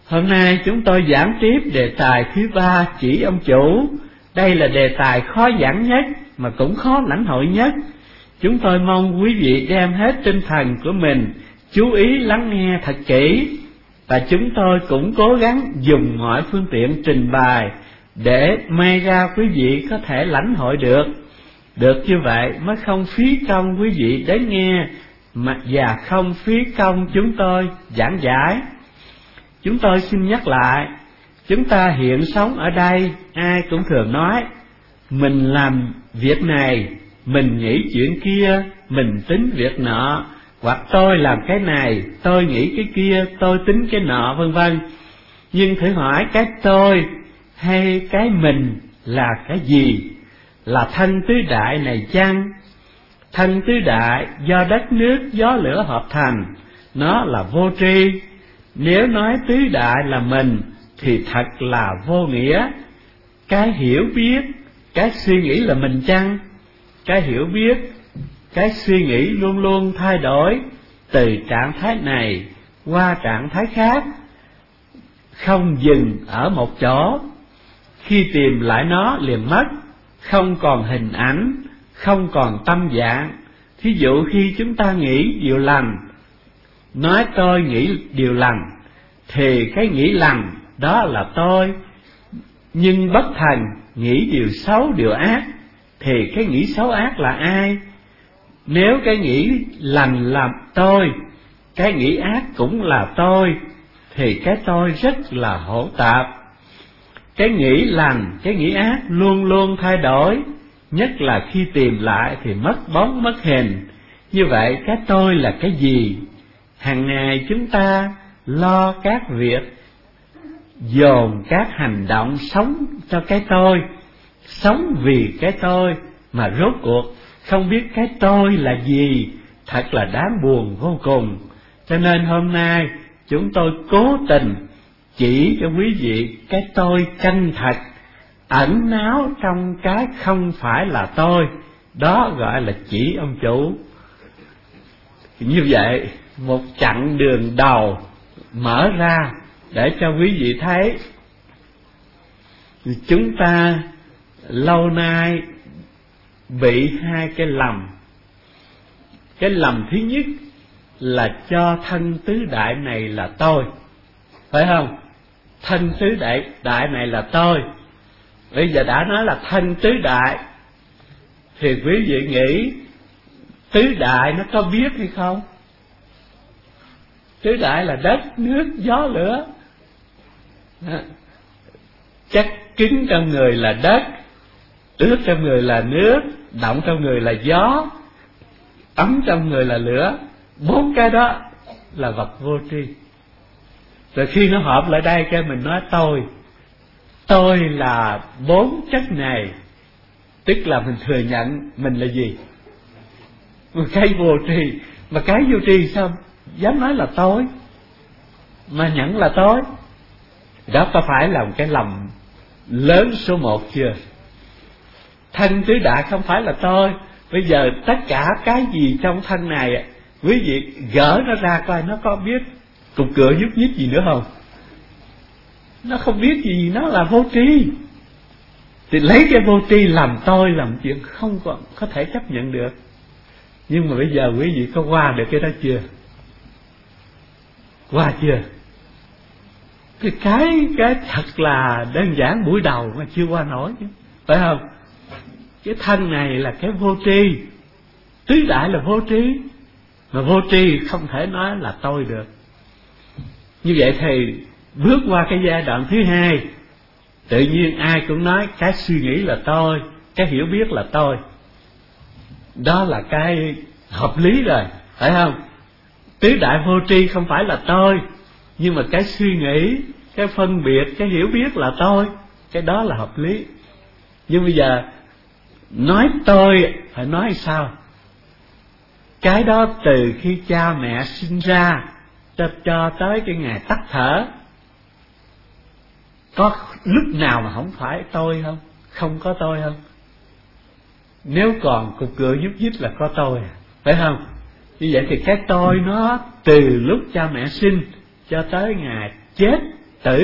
Hôm nay chúng tôi giảng tiếp đề tài thứ 3, chỉ ông chủ. Đây là đề tài khó giảng nhất mà cũng khó lãnh hội nhất. Chúng tôi mong quý vị đem hết tinh thần của mình chú ý lắng nghe thật kỹ, và chúng tôi cũng cố gắng dùng mọi phương tiện trình bày để may ra quý vị có thể lãnh hội được. Được như vậy mới không phí công quý vị đến nghe và không phí công chúng tôi giảng giải. Chúng tôi xin nhắc lại, chúng ta hiện sống ở đây, ai cũng thường nói mình làm việc này, mình nghĩ chuyện kia, mình tính việc nọ, hoặc tôi làm cái này, tôi nghĩ cái kia, tôi tính cái nọ, vân vân. Nhưng thử hỏi cái tôi hay cái mình là cái gì? Là thân tứ đại này chăng? Thân tứ đại do đất nước gió lửa hợp thành, nó là vô tri. Nếu nói tứ đại là mình thì thật là vô nghĩa. Cái hiểu biết, cái suy nghĩ là mình chăng? Cái hiểu biết, cái suy nghĩ luôn luôn thay đổi từ trạng thái này qua trạng thái khác, không dừng ở một chỗ. Khi tìm lại nó liền mất, không còn hình ảnh, không còn tâm dạng. Thí dụ khi chúng ta nghĩ điều lành, nói tôi nghĩ điều lành, thì cái nghĩ lành đó là tôi. Nhưng bất thần nghĩ điều xấu, điều ác, thì cái nghĩ xấu ác là ai? Nếu cái nghĩ lành là tôi, cái nghĩ ác cũng là tôi, thì cái tôi rất là hỗn tạp. Cái nghĩ lành, cái nghĩ ác luôn luôn thay đổi, nhất là khi tìm lại thì mất bóng mất hình. Như vậy cái tôi là cái gì? Hàng ngày chúng ta lo các việc, dồn các hành động sống cho cái tôi, sống vì cái tôi, mà rốt cuộc không biết cái tôi là gì, thật là đáng buồn vô cùng. Cho nên hôm nay chúng tôi cố tình chỉ cho quý vị cái tôi chân thật, ẩn náu trong cái không phải là tôi, đó gọi là chỉ ông chủ. Như vậy một chặng đường đầu mở ra để cho quý vị thấy chúng ta lâu nay bị hai cái lầm. Cái lầm thứ nhất là cho thân tứ đại này là tôi, phải không? Thân tứ đại này là tôi. Bây giờ đã nói là thân tứ đại, thì quý vị nghĩ tứ đại nó có biết hay không? Tứ đại là đất, nước, gió, lửa. Chất cứng trong người là đất, ướt trong người là nước, động trong người là gió, ấm trong người là lửa. Bốn cái đó là vật vô tri. Rồi khi nó hợp lại đây cái mình nói tôi là bốn chất này, tức là mình thừa nhận mình là gì? Một cái vô tri. Mà cái vô tri sao dám nói là tôi, mà nhận là tôi? Đó có phải là một cái lầm lớn số 1 chưa? Thân tứ đại không phải là tôi. Bây giờ tất cả cái gì trong thân này, quý vị gỡ nó ra coi nó có biết cục cửa nhúc nhích gì nữa không? Nó không biết gì, nó là vô tri. Thì lấy cái vô tri làm tôi, làm chuyện không có thể chấp nhận được. Nhưng mà bây giờ quý vị có qua được cái đó chưa? Qua chưa? Cái thật là đơn giản buổi đầu mà chưa qua nổi chứ, phải không? Cái thân này là cái vô tri, tứ đại là vô tri, mà vô tri không thể nói là tôi được. Như vậy thì bước qua cái giai đoạn thứ hai, tự nhiên ai cũng nói cái suy nghĩ là tôi, cái hiểu biết là tôi. Đó là cái hợp lý rồi, phải không? Tứ đại vô tri không phải là tôi, nhưng mà cái suy nghĩ, cái phân biệt, cái hiểu biết là tôi, cái đó là hợp lý. Nhưng bây giờ nói tôi phải nói sao? Cái đó từ khi cha mẹ sinh ra cho tới cái ngày tắt thở, có lúc nào mà không phải tôi không? Không có tôi không? Nếu còn cục cửa nhúc nhích là có tôi, phải không? Như vậy thì cái tôi nó từ lúc cha mẹ sinh cho tới ngày chết tử.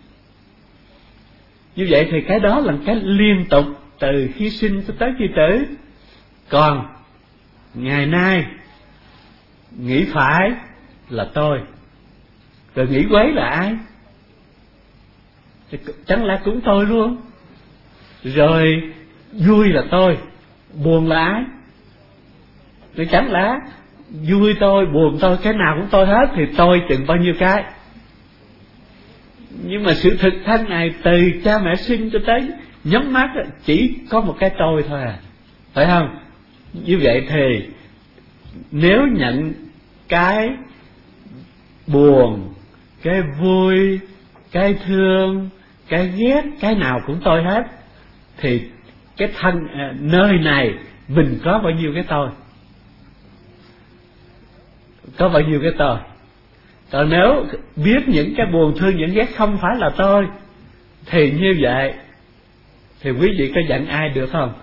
Như vậy thì cái đó là cái liên tục từ khi sinh cho tới khi tử. Còn ngày nay nghĩ phải là tôi, rồi nghĩ quấy là ai? Chẳng lẽ cũng tôi luôn? Rồi vui là tôi, buồn là ai? Rồi chẳng lẽ vui tôi, buồn tôi, cái nào cũng tôi hết, thì tôi chừng bao nhiêu cái? Nhưng mà sự thực thân này từ cha mẹ sinh cho tới nhắm mắt chỉ có một cái tôi thôi à, phải không? Như vậy thì nếu nhận cái buồn, cái vui, cái thương, cái ghét, cái nào cũng tôi hết, thì cái thân nơi này mình có bao nhiêu cái tôi? Có bao nhiêu cái tôi? Còn nếu biết những cái buồn thương những ghét không phải là tôi, thì như vậy thì quý vị có giận ai được không?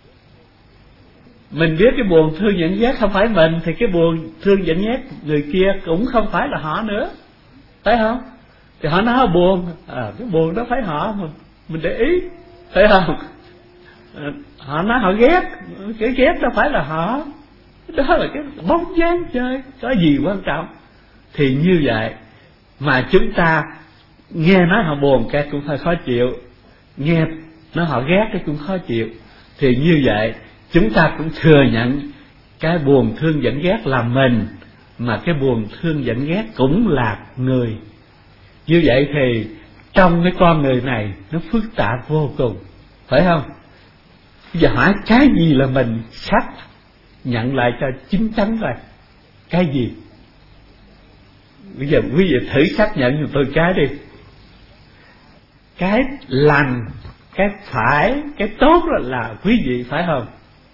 Mình biết cái buồn thương giận ghét không phải mình, thì cái buồn thương giận ghét người kia cũng không phải là họ nữa, phải không? Thì họ nói họ buồn, cái buồn đó phải họ mà mình để ý, phải không? Họ nói họ ghét, cái ghét đó phải là họ, đó là cái bóng dáng chơi, có gì quan trọng? Thì như vậy mà chúng ta nghe nói họ buồn cái cũng hơi khó chịu, nghe nói họ ghét cái cũng khó chịu. Thì như vậy chúng ta cũng thừa nhận cái buồn thương giận ghét là mình, mà cái buồn thương giận ghét cũng là người. Như vậy thì trong cái con người này nó phức tạp vô cùng, phải không? Bây giờ hỏi cái gì là mình, xác nhận lại cho chín chắn rồi. Cái gì? Bây giờ quý vị thử xác nhận giùm tôi cái đi. Cái lành, cái phải, cái tốt là quý vị, phải không?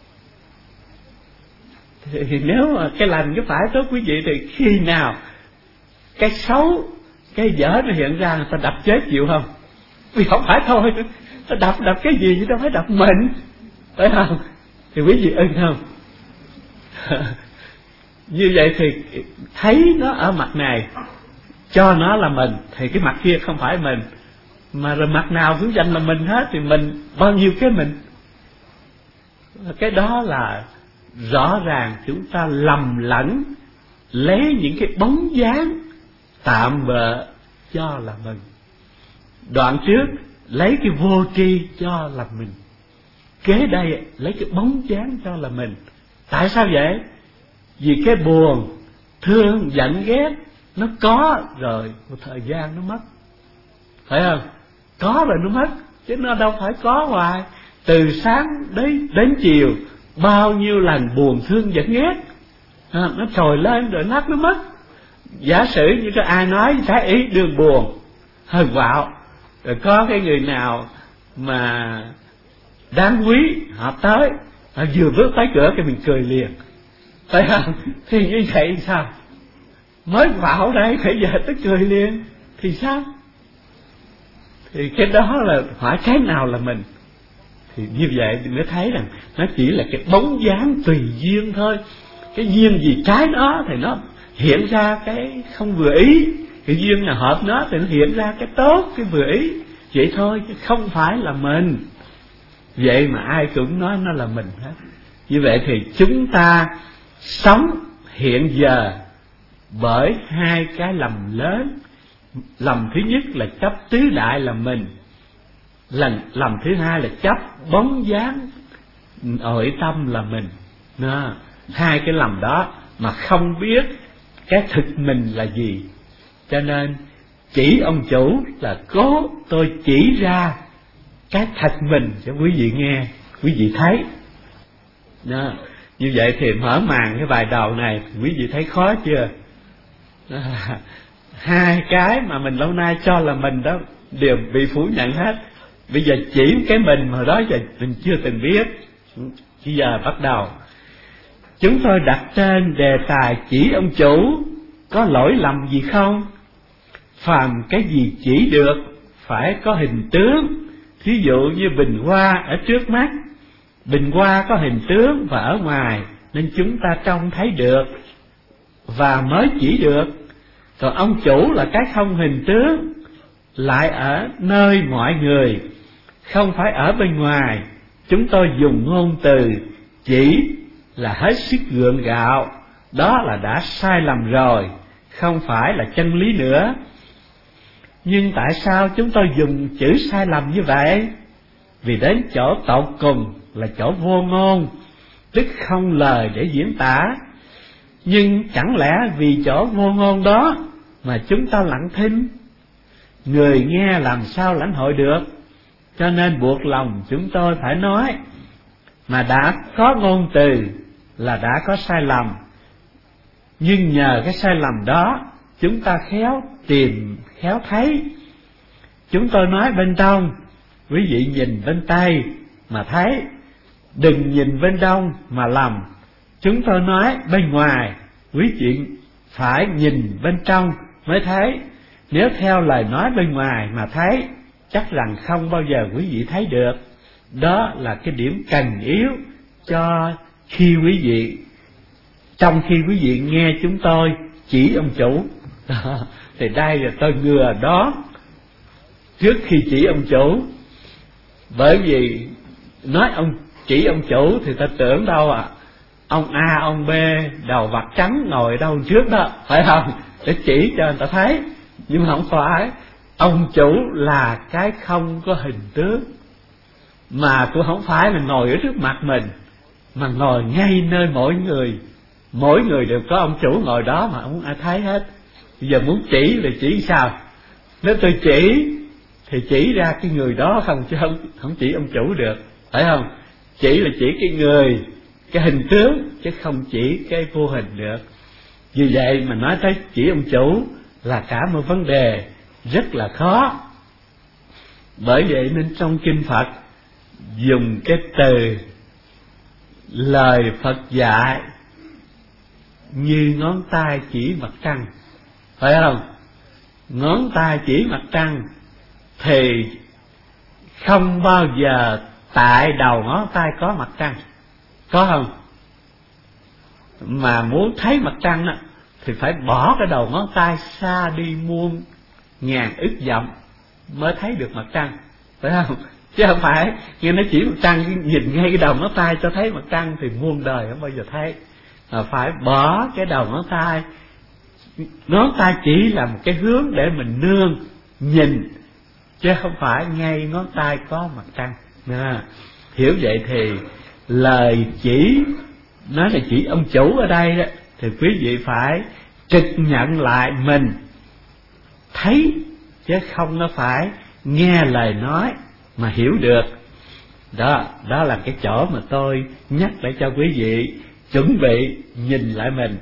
Thì nếu mà cái lành, cái phải, tốt quý vị, thì khi nào cái xấu, cái dở nó hiện ra, người ta đập chết chịu không? Vì không phải thôi, ta đập cái gì chứ đâu phải đập mình, phải không? Thì quý vị ưng không? Như vậy thì thấy nó ở mặt này, cho nó là mình, thì cái mặt kia không phải mình, mà rồi mặt nào cũng dành là mình hết, thì mình bao nhiêu cái mình. Cái đó là rõ ràng chúng ta lầm lẫn, lấy những cái bóng dáng tạm bợ cho là mình. Đoạn trước lấy cái vô tri cho là mình, kế đây lấy cái bóng dáng cho là mình. Tại sao vậy? Vì cái buồn, thương, giận, ghét nó có rồi một thời gian nó mất, phải không? Có rồi nó mất, chứ nó đâu phải có hoài. Từ sáng đến chiều bao nhiêu lần buồn thương giận ghét, nó trồi lên rồi nát nó mất. Giả sử như có ai nói trái ý đường buồn hơi quạo, rồi có cái người nào mà đáng quý họ tới, họ vừa bước tới cửa cái mình cười liền, phải không? Thì như vậy sao? Mới quạo đây bây giờ tới cười liền thì sao? Thì cái đó là hỏi cái nào là mình. Thì như vậy thì mới thấy rằng nó chỉ là cái bóng dáng tùy duyên thôi. Cái duyên gì trái nó thì nó hiện ra cái không vừa ý, cái duyên nào hợp nó thì nó hiện ra cái tốt, cái vừa ý. Vậy thôi, chứ không phải là mình. Vậy mà ai cũng nói nó là mình hết. Như vậy thì chúng ta sống hiện giờ bởi hai cái lầm lớn. Lầm thứ nhất là chấp tứ đại là mình, lầm thứ hai là chấp bóng dáng nội tâm là mình. Hai cái lầm đó mà không biết cái thực mình là gì. Cho nên chỉ ông chủ là cố tôi chỉ ra cái thật mình cho quý vị nghe, quý vị thấy. Như vậy thì mở màn cái bài đầu này, quý vị thấy khó chưa? Hai cái mà mình lâu nay cho là mình đó đều bị phủ nhận hết. Bây giờ chỉ cái mình mà đó giờ mình chưa từng biết. Bây giờ bắt đầu. Chúng tôi đặt tên đề tài chỉ ông chủ, có lỗi lầm gì không? Phàm cái gì chỉ được phải có hình tướng. Thí dụ như bình hoa ở trước mắt, bình hoa có hình tướng và ở ngoài, nên chúng ta trông thấy được và mới chỉ được. Còn ông chủ là cái không hình tướng, lại ở nơi mọi người, không phải ở bên ngoài. Chúng tôi dùng ngôn từ chỉ là hết sức gượng gạo, đó là đã sai lầm rồi, không phải là chân lý nữa. Nhưng tại sao chúng tôi dùng chữ sai lầm như vậy? Vì đến chỗ tột cùng là chỗ vô ngôn, tức không lời để diễn tả. Nhưng chẳng lẽ vì chỗ vô ngôn đó mà chúng ta lặng thinh? Người nghe làm sao lãnh hội được? Cho nên buộc lòng chúng tôi phải nói. Mà đã có ngôn từ là đã có sai lầm, nhưng nhờ cái sai lầm đó chúng ta khéo tìm, khéo thấy. Chúng tôi nói bên trong, quý vị nhìn bên Tây mà thấy, đừng nhìn bên Đông mà lầm. Chúng tôi nói bên ngoài, quý vị phải nhìn bên trong mới thấy. Nếu theo lời nói bên ngoài mà thấy, chắc rằng không bao giờ quý vị thấy được. Đó là cái điểm cần yếu cho khi quý vị, trong khi quý vị nghe chúng tôi chỉ ông chủ. Thì đây là tôi ngừa đó trước khi chỉ ông chủ. Bởi vì nói ông chỉ ông chủ thì ta tưởng đâu ông A, ông B đầu bạc trắng ngồi đâu trước đó, phải không? Để chỉ cho người ta thấy. Nhưng mà không phải. Ông chủ là cái không có hình tướng, mà cũng không phải là ngồi ở trước mặt mình, mà ngồi ngay nơi mỗi người. Mỗi người đều có ông chủ ngồi đó mà không ai thấy hết. Bây giờ muốn chỉ là chỉ sao? Nếu tôi chỉ thì chỉ ra cái người đó không, chứ không chỉ ông chủ được, phải không? Chỉ là chỉ cái người, cái hình tướng, chứ không chỉ cái vô hình được. Vì vậy mà nói tới chỉ ông chủ là cả một vấn đề rất là khó. Bởi vậy nên trong kinh Phật dùng cái từ lời Phật dạy như ngón tay chỉ mặt trăng, phải không? Ngón tay chỉ mặt trăng thì không bao giờ tại đầu ngón tay có mặt trăng, có không? Mà muốn thấy mặt trăng đó, thì phải bỏ cái đầu ngón tay xa đi muôn ngàn ức dặm mới thấy được mặt trăng, phải không? Chứ không phải nghe nó chỉ mặt trăng, nhìn ngay cái đầu ngón tay cho thấy mặt trăng thì muôn đời không bao giờ thấy. Mà phải bỏ cái đầu ngón tay. Ngón tay chỉ là một cái hướng để mình nương nhìn, chứ không phải ngay ngón tay có mặt trăng. Hiểu vậy thì lời chỉ, nói là chỉ ông chủ ở đây đó, thì quý vị phải trực nhận lại mình thấy, chứ không nó phải nghe lời nói mà hiểu được. Đó là cái chỗ mà tôi nhắc để cho quý vị chuẩn bị nhìn lại mình.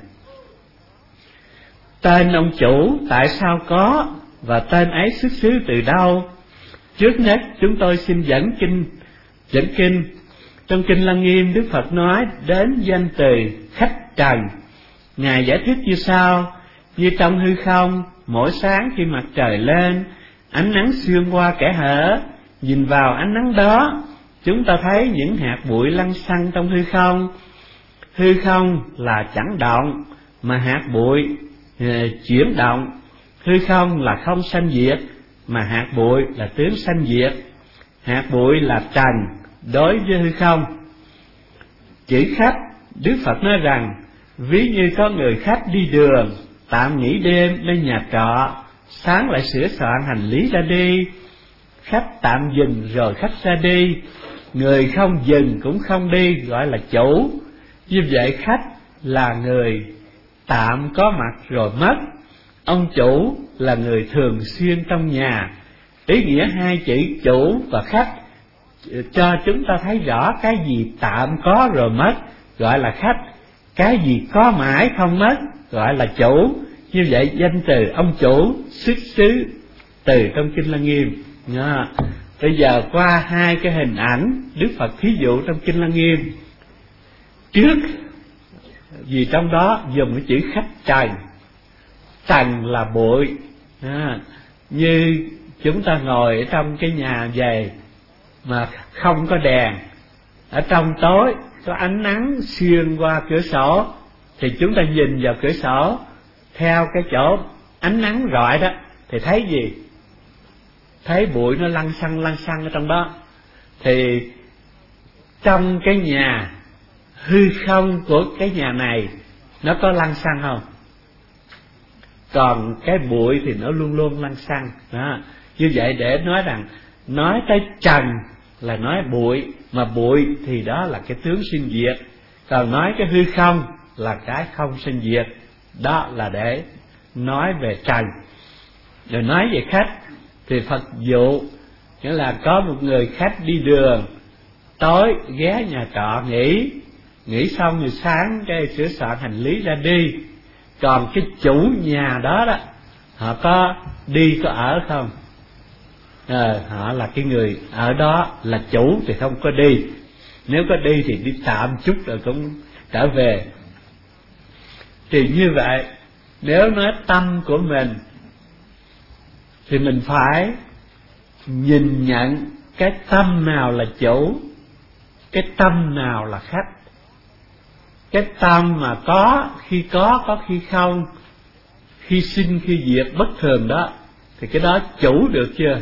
Tên ông chủ tại sao có, và tên ấy xuất xứ từ đâu? Trước nhất chúng tôi xin dẫn kinh. Trong Kinh Lăng Nghiêm, Đức Phật nói đến danh từ khách trần. Ngài giải thích như sau: như trong hư không, mỗi sáng khi mặt trời lên, ánh nắng xuyên qua kẽ hở, nhìn vào ánh nắng đó, chúng ta thấy những hạt bụi lăn xăng trong hư không. Hư không là chẳng động, mà hạt bụi chuyển động. Hư không là không sanh diệt, mà hạt bụi là tướng sanh diệt. Hạt bụi là trần đối với hư không. Chữ khách, Đức Phật nói rằng ví như có người khách đi đường, tạm nghỉ đêm lên nhà trọ, sáng lại sửa soạn hành lý ra đi. Khách tạm dừng rồi khách ra đi, người không dừng cũng không đi gọi là chủ. Như vậy khách là người tạm có mặt rồi mất, ông chủ là người thường xuyên trong nhà. Ý nghĩa hai chữ chủ và khách cho chúng ta thấy rõ cái gì tạm có rồi mất gọi là khách, cái gì có mãi không mất gọi là chủ. Như vậy danh từ ông chủ xuất xứ từ trong Kinh Lăng Nghiêm. Bây giờ qua hai cái hình ảnh Đức Phật thí dụ trong Kinh Lăng Nghiêm. Trước, vì trong đó dùng cái chữ khách trần. Trần là bụi. Như chúng ta ngồi ở trong cái nhà về mà không có đèn, ở trong tối có ánh nắng xuyên qua cửa sổ, thì chúng ta nhìn vào cửa sổ theo cái chỗ ánh nắng rọi đó thì thấy gì? thấy bụi nó lăn xăng ở trong đó, thì trong cái nhà hư không của cái nhà này nó có lăn xăng không? Còn cái bụi thì nó luôn luôn lăn xăng đó. Như vậy để nói rằng nói tới trần là nói bụi, mà bụi thì đó là cái tướng sinh diệt, còn nói cái hư không là cái không sinh diệt. Đó là để nói về trần. Rồi nói về khách thì Phật dụ, nghĩa là có một người khách đi đường, tối ghé nhà trọ nghỉ xong rồi sáng cái sửa soạn hành lý ra đi. Còn cái chủ nhà đó đó, họ có đi có ở không? Họ là cái người ở đó là chủ thì không có đi, nếu có đi thì đi tạm chút rồi cũng trở về. Thì như vậy, nếu nói tâm của mình thì mình phải nhìn nhận cái tâm nào là chủ, cái tâm nào là khách. Cái tâm mà có khi không, khi sinh khi diệt bất thường đó, thì cái đó chủ được chưa?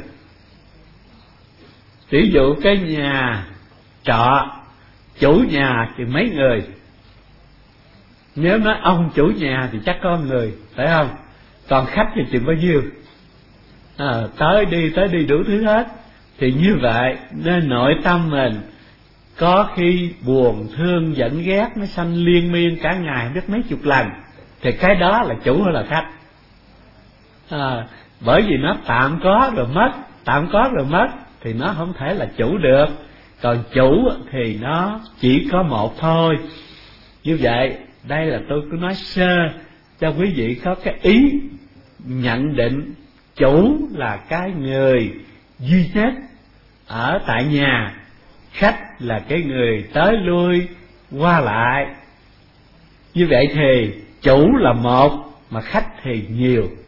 Ví dụ cái nhà trọ, chủ nhà thì mấy người, nếu nói ông chủ nhà thì chắc có người, phải không? Còn khách thì chừng bao nhiêu? Tới đi đủ thứ hết. Thì như vậy nên nội tâm mình có khi buồn thương giận ghét nó sanh liên miên cả ngày không biết mấy chục lần, thì cái đó là chủ hay là khách? Bởi vì nó tạm có rồi mất thì nó không thể là chủ được. Còn chủ thì nó chỉ có một thôi. Như vậy đây là tôi cứ nói sơ cho quý vị có cái ý nhận định chủ là cái người duy nhất ở tại nhà, khách là cái người tới lui qua lại. Như vậy thì chủ là một mà khách thì nhiều.